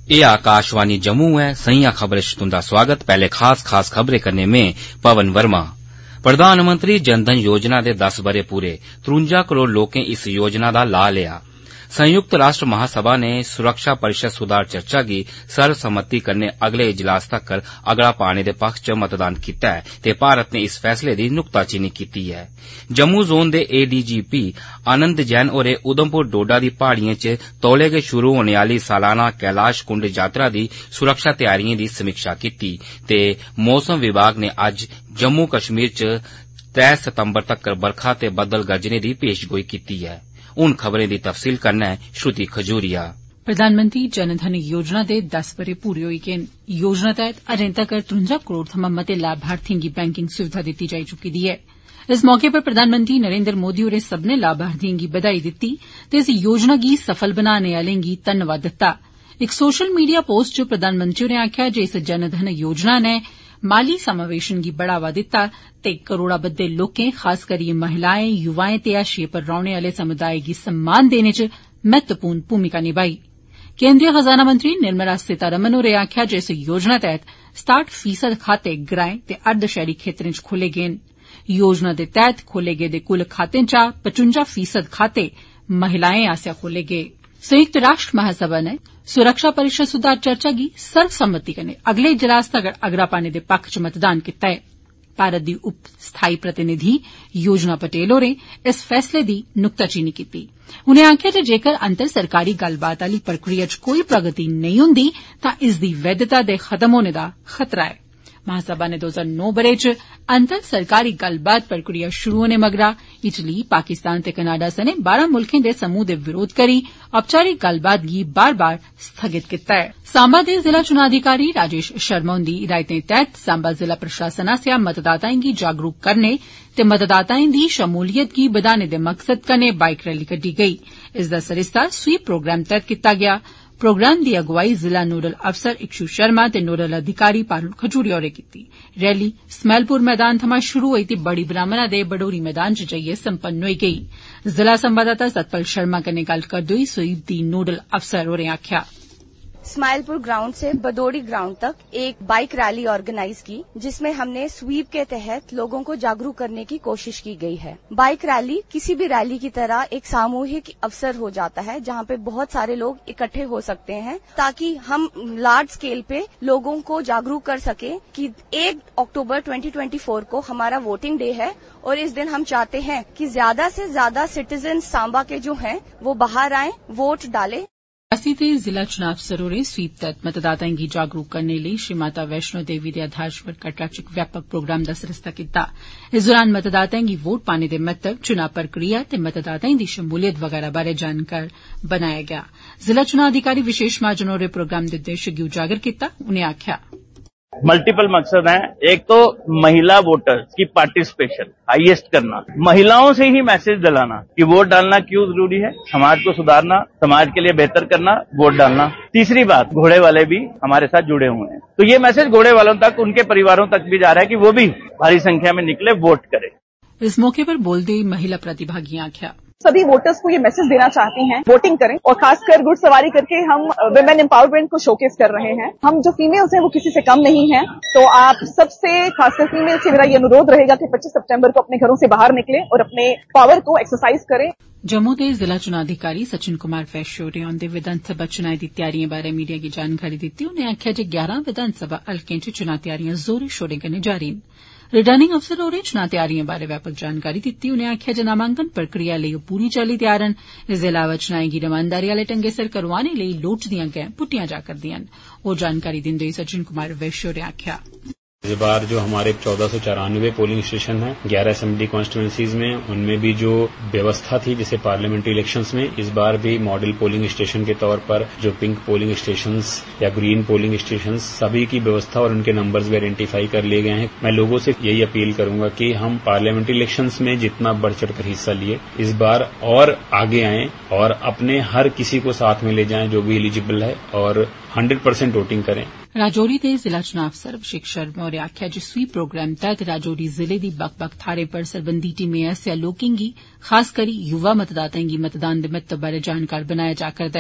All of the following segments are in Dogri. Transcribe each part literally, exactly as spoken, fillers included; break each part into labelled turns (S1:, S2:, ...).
S1: ए आकाशवाणी जम्मू है। सहिया खबरें तुंदा स्वागत। पहले खास खास खबरें करने में पवन वर्मा। प्रधानमंत्री जनधन योजना दे दस बरे पूरे त्रुंजा करोड़ लोकें इस योजना दा लाह लिया। संयुक्त राष्ट्र महासभा ने सुरक्षा परिषद सुधार चर्चा की सर्वसम्मति कन्नै अगले इजलास तक्कर अगड़ा पाने दे पक्ष च मतदान कीता है ते भारत ने इस फैसले दी नुक्ताचीनी कीती है। जम्मू जोन दे एडीजीपी आनंद जैन होरें उधमपुर डोडा दी पहाड़ियें च तौले गै शुरू होने आली सालाना कैलाश कुंड यात्रा दी सुरक्षा तैयारियें दी समीक्षा कीती ते मौसम विभाग ने अज्ज जम्मू कश्मीर च त्रै सितंबर तक्कर बरखा ते बदल गरजने दी पेशगोई कीती है। उन खबरें दी तफसील करना है श्रुति खजूरिया।
S2: प्रधानमंत्री जनधन योजना दे दस बरे पूरे होई गेन। योजना तैहत अजें तक्कर त्रुंजा करोड़ थमां मते लाभार्थियें गी बैंकिंग सुविधा दित्ती जाई चुकी दी ऐ। इस मौके पर प्रधानमंत्री नरेन्द्र मोदी होरें सब्बने लाभार्थियें गी बधाई दित्ती ते इस योजना गी सफल बनाने आलें गी धन्नवाद दित्ता। इक सोशल मीडिया पोस्ट च प्रधानमंत्री होरें आखेआ जे इस जनधन योजना नै माली समावेशन गी बढ़ावा दित्ता ते करोड़ा बद्दे लोकें खास करियै महिलाएं युवाएं ते हाशिए पर रौहने आले समुदाय गी सम्मान देने च महत्वपूर्ण भूमिका निभाई। केन्द्रीय खजाना मंत्री निर्मला सीतारमण होरें आखेआ जे इस योजना तैहत सताहठ फीसद खाते ग्राएं ते अर्ध शैहरी खेतरें च खोले गे न। योजना दे तैहत खोले गेदे कुल खातें चा पचुंजा फीसद खाते महिलाएं आसेआ खोले गे। संयुक्त राष्ट्र महासभा ने सुरक्षा परिषद सुधार चर्चा गी सर्वसम्मति कन्नै अगले इजलास तगर अगड़ा पाने दे पक्ष च मतदान कीता ऐ। भारत दी उप स्थाई प्रतिनिधि योजना पटेल होरें इस फैसले दी नुक्ताचीनी कीती। उनें आखेआ जे जेकर अंतर सरकारी गल्लबात आली प्रक्रिया च कोई प्रगति नेईं हुंदी तां इसदी वैधता दे खत्म होने दा खतरा ऐ। महासभा ने दो हजार नौ बरे च अंतर सरकारी गल्लबात प्रक्रिया शुरू होने मगरा इटली पाकिस्तान ते कनाडा सने बारां मुल्खें दे समूह दे विरोध करी औपचारिक गल्लबात गी बार बार स्थगित कीता ऐ। सांबा दे जिला चुनां अधिकारी राजेश शर्मा हुंदी हिदायतें तैहत सांबा जिला प्रशासन आसेआ मतदाताएं गी जागरूक करने ते मतदाताएं दी शमूलियत गी बधाने दे मकसद कन्नै बाइक रैली कड्डी गेई। इसदा सरिस्ता स्वीप प्रोग्राम तैहत कीता गेआ। प्रोग्राम दी अगुवाई जिला नोडल अफसर इक्षु शर्मा ते नोडल अधिकारी पारुल खजूरिया होरें कीती। रैली स्मैलपुर मैदान थमां शुरू होई ते बड़ी ब्राह्मणा दे बडोरी मैदान च जाइयै संपन्न होई गेई। जिला संवाददाता सतपाल शर्मा कन्नै गल्ल करदे होई स्वीप दी नोडल अफसर होरें आखेआ
S3: स्माइलपुर ग्राउंड से बदोड़ी ग्राउंड तक एक बाइक रैली ऑर्गेनाइज की, जिसमें हमने स्वीप के तहत लोगों को जागरूक करने की कोशिश की गई है। बाइक रैली किसी भी रैली की तरह एक सामूहिक अवसर हो जाता है जहां पे बहुत सारे लोग इकट्ठे हो सकते हैं, ताकि हम लार्ज स्केल पे लोगों को जागरूक कर सके कि एक अक्टूबर दो हज़ार चौबीस को हमारा वोटिंग डे है और इस दिन हम चाहते हैं कि ज्यादा से ज्यादा सिटीजन सांबा के जो हैं वो बाहर आएं, वोट डालें।
S2: रियासी दे जिला चुनाव अफसर होरें स्वीप तैहत मतदाताएं गी जागरूक करने लेई श्री माता वैष्णो देवी दे आधार पर कटड़ा च इक व्यापक प्रोग्राम दा सरिस्ता कीता। इस दौरान मतदाताएं गी वोट पाने दे महत्व, चुनाव प्रक्रिया ते मतदाताएं दी शमूलियत वगैरह बारै जानकार बनाया गेआ। जिला चुनाव अधिकारी विशेष महाजन होरें प्रोग्राम दे उद्देश्य गी उजागर कीता। उनें आखेआ
S4: मल्टीपल मकसद हैं। एक तो महिला वोटर्स की पार्टिसिपेशन हाईएस्ट करना, महिलाओं से ही मैसेज दिलाना कि वोट डालना क्यों जरूरी है, समाज को सुधारना, समाज के लिए बेहतर करना, वोट डालना। तीसरी बात, घोड़े वाले भी हमारे साथ जुड़े हुए हैं, तो ये मैसेज घोड़े वालों तक, उनके परिवारों तक भी जा रहा है कि वो भी भारी संख्या में निकले, वोट करें।
S2: इस मौके पर बोलते महिला प्रतिभागियां आख्या
S5: सभी वोटर्स को ये मैसेज देना चाहती हैं, वोटिंग करें और खासकर घुड़सवारी करके हम वुमेन एम्पावरमेंट को शोकेस कर रहे हैं। हम जो फीमेल्स हैं वो किसी से कम नहीं हैं, तो आप सबसे खासकर फीमेल से मेरा ये अनुरोध रहेगा कि पच्चीस सितंबर को अपने घरों से बाहर निकलें और अपने पावर को एक्सरसाइज करें।
S2: जम्मू दे जिला चुनाव अधिकारी सचिन कुमार वैश्य होरें औंदे विधानसभा चुनाएं दी त्यारियें बारै मीडिया गी जानकारी दित्ती। उनें आखेआ जे ग्यारह विधानसभा हलकें च चुनां त्यारियां जोरें शोरें कन्नै जारी न। रिटर्निंग अफसर होरें चुनां त्यारियें बारै व्यापक जानकारी दित्ती। उनें आखेआ जे नामांकन प्रक्रिया लेई ओह् पूरी चाल्ली त्यार न। इसदे इलावा चुनाएं गी रमानदारी आले ढंगै सिर करोआने लेई लोड़चदियां गैं पुट्टियां जा करदियां न। ओह् जानकारी दिंदे होई सचिन कुमार वैश्य होरें आखेआ
S6: इस बार जो हमारे चौदह सौ चौरानवे पोलिंग स्टेशन हैं ग्यारह असेंबली कॉन्स्टिट्यूंसीज में, उनमें भी जो व्यवस्था थी जैसे पार्लियामेंट्री इलेक्शंस में, इस बार भी मॉडल पोलिंग स्टेशन के तौर पर जो पिंक पोलिंग स्टेशंस या ग्रीन पोलिंग स्टेशंस, सभी की व्यवस्था और उनके नंबर्स भी आइडेंटिफाई कर लिए गए हैं। मैं लोगों से यही अपील करूंगा कि हम पार्लियामेंट्री इलेक्शंस में जितना बढ़ चढ़कर हिस्सा लिए, इस बार और आगे आएं और अपने हर किसी को साथ में ले जाएं जो भी एलिजिबल है और हंड्रेड परसेंट वोटिंग करें।
S2: राजौरी दे जिला चुनाव अफसर अभिषेक शर्मा होरें आखेआ जे स्वीप प्रोग्राम तैहत राजौरी जिले दी बक्ख बक्ख थाहरें पर सरबंधी टीमें आसेआ लोकें गी, खास करी युवा मतदाताएं गी मतदान दे महत्व बारै जानकार बनाया जा करदा ऐ।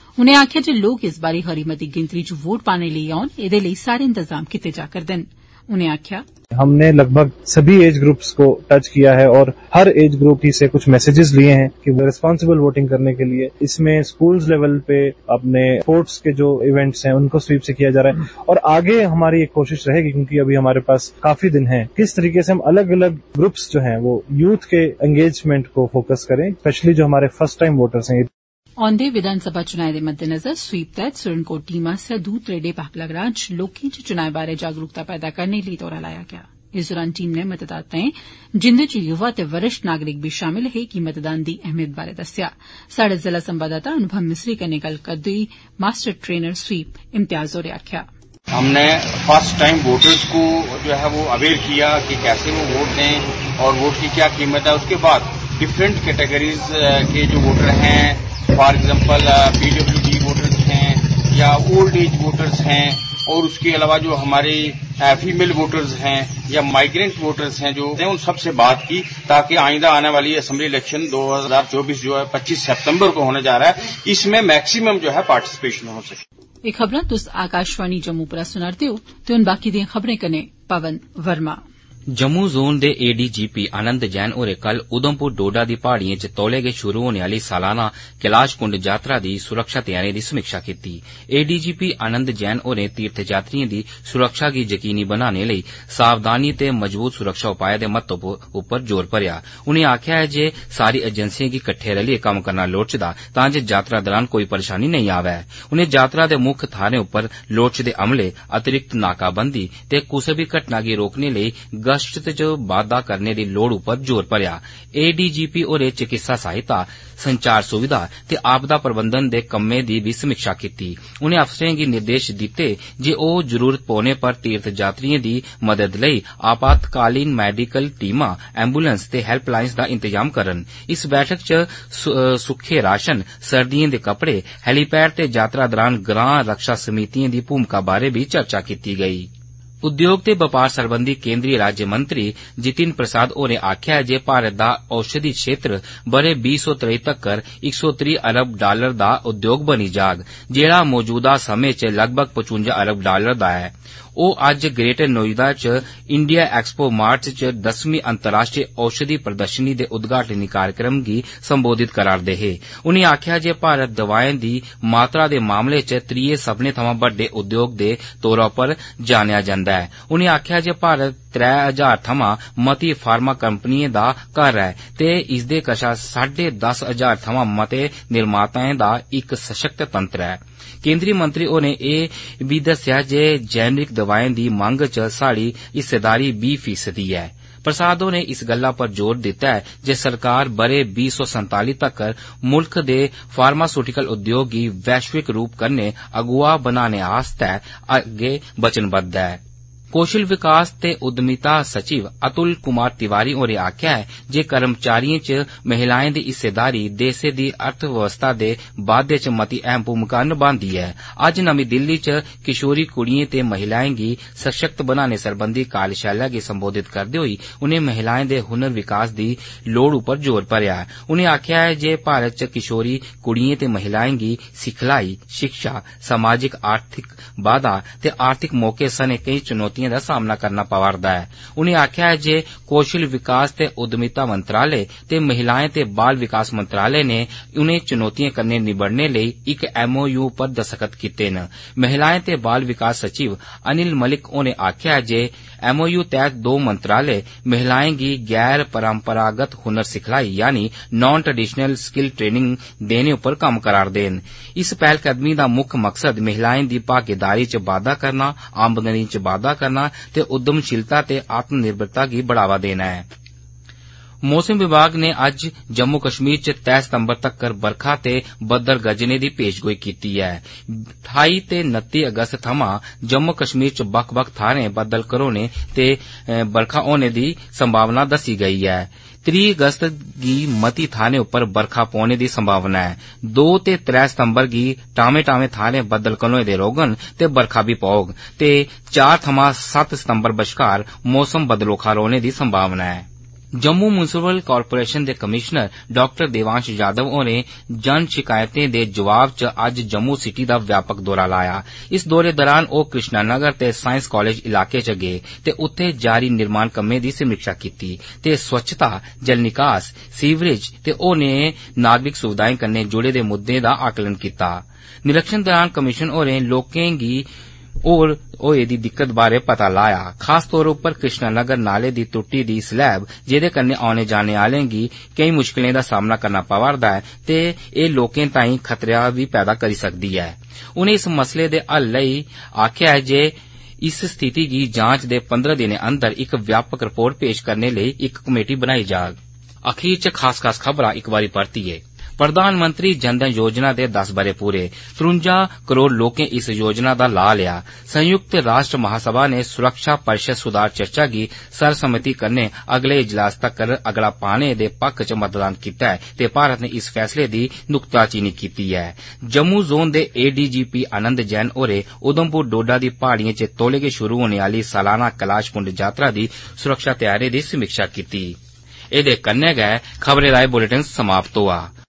S2: उनें आखेआ जे लोक इस बारी खरी मती गिनतरी च वोट पाने लेई औन एदे लेई सारे इंतजाम कीते जा करदे न। उनें आखेआ
S7: हमने लगभग सभी एज ग्रुप्स को टच किया है और हर एज ग्रुप ही से कुछ मैसेजेस लिए हैं कि वो रिस्पांसिबल वोटिंग करने के लिए इसमें स्कूल्स लेवल पे अपने स्पोर्ट्स के जो इवेंट्स हैं उनको स्वीप से किया जा रहा है और आगे हमारी एक कोशिश रहेगी क्योंकि अभी हमारे पास काफी दिन है किस तरीके से हम अलग अलग ग्रुप्स जो हैं वो यूथ के एंगेजमेंट को फोकस करें, स्पेशली जो हमारे फर्स्ट टाइम वोटर्स हैं।
S2: औंदे विधानसभा चुनाएं दे मद्देनजर स्वीप तैह्त सुरनकोट टीम आसेआ दूं त्रेड़े पाकला ग्रां च लोकें च चुनाएं बारै जागरूकता पैदा करने लेई दौरा लाया गेआ। इस दौरान टीम नै मतदाताएं जिंदे च युवा ते वरिष्ठ नागरिक भी शामिल हे गी मतदान दी अहमियत बारै दस्सेआ। साढ़े जिला संवाददाता अनुभव मिस्री कन्नै गल्ल करदे होई मास्टर ट्रेनर स्वीप इम्तियाज होरें आखेआ
S8: हमने फर्स्ट टाइम वोटर्स को जो है वो अवेयर किया कि कैसे वो वोट दें और वोट की क्या कीमत है। उसके बाद डिफरेंट कैटेगरीज के जो वोटर हैं, फॉर एग्जांपल पीडब्ल्यूडी वोटर्स हैं या ओल्ड एज वोटर्स हैं और उसके अलावा जो हमारे फीमेल वोटर्स हैं या माइग्रेंट वोटर्स हैं जो उन सबसे बात की ताकि आइंदा आने वाली असेंबली इलेक्शन दो हज़ार चौबीस जो है पच्चीस सितंबर को होने जा रहा है, इसमें मैक्सिमम जो है पार्टिसिपेशन हो सके।
S2: एह् खबरां तुस आकाशवाणी जम्मू परा सुना'रदे ओ ते हुन बाकी दियां खबरें कन्नै पवन वर्मा।
S1: जम्मू जोन दे एडीजीपी आनंद जैन होरें कल उधमपुर डोडा दी पहाड़ियें च तौले गै शुरू होने आली सालाना कैलाश कुंड यात्रा दी सुरक्षा तैयारियें दी समीक्षा कीती। एडीजीपी आनंद जैन होरें तीर्थयात्रियें दी सुरक्षा गी यकीनी बनाने लेई सावधानी ते मजबूत सुरक्षा उपाय दे महत्व उप्पर जोर भरेआ। उनें आखेआ ऐ जे सारी एजेंसियें गी कट्ठे रलियै कम्म करना लोड़चदा तां जे यात्रा दौरान कोई परेशानी नेईं आवै। उनें यात्रा दे मुक्ख थाहरें उप्पर लोड़चदे अमले, अतिरिक्त नाकाबंदी ते कुसै बी घटना गी रोकने लेई गश्त च बाद्दा करने दी लोड़ उप्पर जोर भरेआ। एडीजीपी होरें चिकित्सा सहायता, संचार सुविधा ते आपदा प्रबंधन दे कम्में दी भी समीक्षा कीती। उनें अफसरें गी निर्देश दित्ते जे ओह जरूरत पौने पर तीर्थ यात्रियें दी मदद लेई आपातकालीन मैडिकल टीमां, एम्बुलेंस ते हेल्पलाइन्स दा इंतजाम करन। इस बैठक च सुक्खे राशन, सर्दियें दे कपड़े, हैलीपैड ते यात्रा दौरान ग्रां रक्षा समितियें दी भूमिका बारै भी चर्चा कीती गेई। उद्योग ते बपार सरबंधी केंद्रीय राज्य मंत्री जितिन प्रसाद होरें आखेआ ऐ जे भारत दा औषधि क्षेत्र ब'रे बीह् सौ त्रेई तक्कर इक सौ त्रीह् अरब डालर दा उद्योग बनी जाग, जेहड़ा मौजूदा समें च लगभग पचुंजा अरब डालर दा ऐ। ओह अज्ज ग्रेटर नोएडा च इंडिया एक्सपो मार्च च दसवीं अंतर्राष्ट्रीय औषधि प्रदर्शनी दे उद्घाटनी कार्यक्रम गी संबोधित करा'रदे हे। उनें आखेआ जे भारत दवाएं दी मात्रा दे मामले च त्रिये सब्बने थमां बड्डे उद्योग दे तौरा पर जानेआ जंदा ऐ। उनें आखेआ जे भारत त्रै हजार थमां मती फार्मा कंपनियें दा घर ऐ ते इसदे कशा साढ़े दस हजार थमां मते निर्माताएं दा इक सशक्त तंत्र ऐ। केंद्रीय मंत्री होरें एह बी दस्सेआ जे जेनरिक दवाएं दी मंग च साढ़ी हिस्सेदारी बीह् फीसदी ऐ। प्रसाद होरें इस गल्ला पर जोर दित्ता ऐ जे सरकार ब'रे बीह् सौ संताली तक्कर मुल्ख दे फार्मास्यूटिकल उद्योग गी वैश्विक रूप कन्नै अगुआ बनाने आस्तै अग्गे वचनबद्ध ऐ। कौशल विकास ते उद्यमिता सचिव अतुल कुमार तिवारी होरें आखेआ ऐ जे कर्मचारियें च महिलाएं दी हिस्सेदारी देसै दी अर्थव्यवस्था दे बाद्दे च मती अहम भूमिका निभांदी ऐ। अज्ज नमीं दिल्ली च किशोरी कुड़ियें ते महिलाएं गी सशक्त बनाने सरबंधी कार्यशाला गी संबोधित करदे होई उनें महिलाएं दे हुनर विकास दी लोड़ उप्पर जोर भरेआ। उनें आखेआ ऐ जे भारत च किशोरी कुड़ियें ते महिलाएं गी सिखलाई, शिक्षा, समाजिक आर्थिक बाधा ते आर्थिक मौके सने केई चुनौतियां दा सामना करना पवा'रदा ऐ। उनें आखेआ ऐ जे कौशल विकास ते उद्यमिता मंत्रालय ते महिलाएं ते बाल विकास मंत्रालय ने उनें चुनौतियें कन्नै निबड़ने लेई इक एमओयू पर दस्तखत कीते न। महिलाएं ते बाल विकास सचिव अनिल मलिक होरें आखेआ ऐ जे एमओयू तैह्त दो मंत्रालय महिलाएं गी गैर परंपरागत हुनर सिखलाई यानी नॉन ट्रेडिशनल स्किल ट्रेनिंग देने उप्पर कम्म करा'रदे न। इस पैह्लकदमी दा मुक्ख मकसद महिलाएं दी भागीदारी च बाद्दा करना, आमदनी च बाद्दा करना ते उद्यमशीलता ते आत्मनिर्भरता गी बढ़ावा देना ऐ। मौसम विभाग ने अज्ज जम्मू कश्मीर च त्रै सितंबर तक्कर बरखा ते बद्दल गरजने दी पेशगोई कीती ऐ। ठाई ते उनत्ती अगस्त थमां जम्मू कश्मीर च बक्ख बक्ख थाहरें बद्दल घरोने ते बरखा होने दी संभावना दस्सी गेई ऐ। त्रीह् अगस्त गी मती थाहरें उप्पर बरखा पौने दी संभावना ऐ। दो ते त्रै सितंबर गी टामें टामें थाहरें बद्दल घनोए दे रौह्गन ते बरखा बी पौग ते चार थमां सत्त सितंबर बश्कार मौसम बदलोखा रौह्ने दी संभावना ऐ। जम्मू म्युनिसिपल कारपोरेशन दे कमिशनर डॉक्टर देवांश यादव होरें जन शिकायतें दे जवाब च अज्ज जम्मू सिटी दा व्यापक दौरा लाया। इस दौरे दौरान ओह कृष्णानगर ते साइंस कॉलेज इलाके च गे ते उत्थे जारी निर्माण कम्में दी समीक्षा कीती ते स्वच्छता, जल निकास, सीवरेज ते होरनें नागरिक सुविधाएं कन्नै जुड़े दे मुद्दें दा आकलन कीता। निरीक्षण दौरान कमिशन होरें लोकें गी होर होए दी दिक्कत बारै पता लाया, खास तौर उप्पर कृष्णानगर नाले दी टुट्टी दी स्लैब जेदे कन्नै औने जाने आलें गी केई मुश्कलें दा सामना करना पवा'रदा ऐ ते एह् लोकें ताईं खतरा बी पैदा करी सकदी ऐ। उनें इस मसले दे हल लेई आखेआ ऐ जे इस स्थिति गी जांच दे पंद्रह दिनें अंदर इक व्यापक रिपोर्ट पेश करने लेई इक कमेटी बनाई जाग। अखीर च खास खास खबरां इक बारी परतियै। प्रधानमंत्री जनधन योजना दे दस बरे पूरे, त्रुंजा करोड़ लोकें इस योजना दा लाह लेआ। संयुक्त राष्ट्र महासभा ने सुरक्षा परिषद सुधार चर्चा गी सर्वसम्मति कन्नै अगले इजलास तक्कर अगड़ा पाने दे पक्ख च मतदान कीता ऐ ते भारत ने इस फैसले दी नुक्ताचीनी कीती ऐ। जम्मू जोन दे एडीजीपी आनंद जैन होरें उधमपुर डोडा दी पहाड़ियें च तौले गै शुरू होने आली सालाना कैलाश कुंड यात्रा दी सुरक्षा तैयारियें दी समीक्षा कीती। एदे कन्नै गै खबरें दा एह बुलेटिन समाप्त होआ।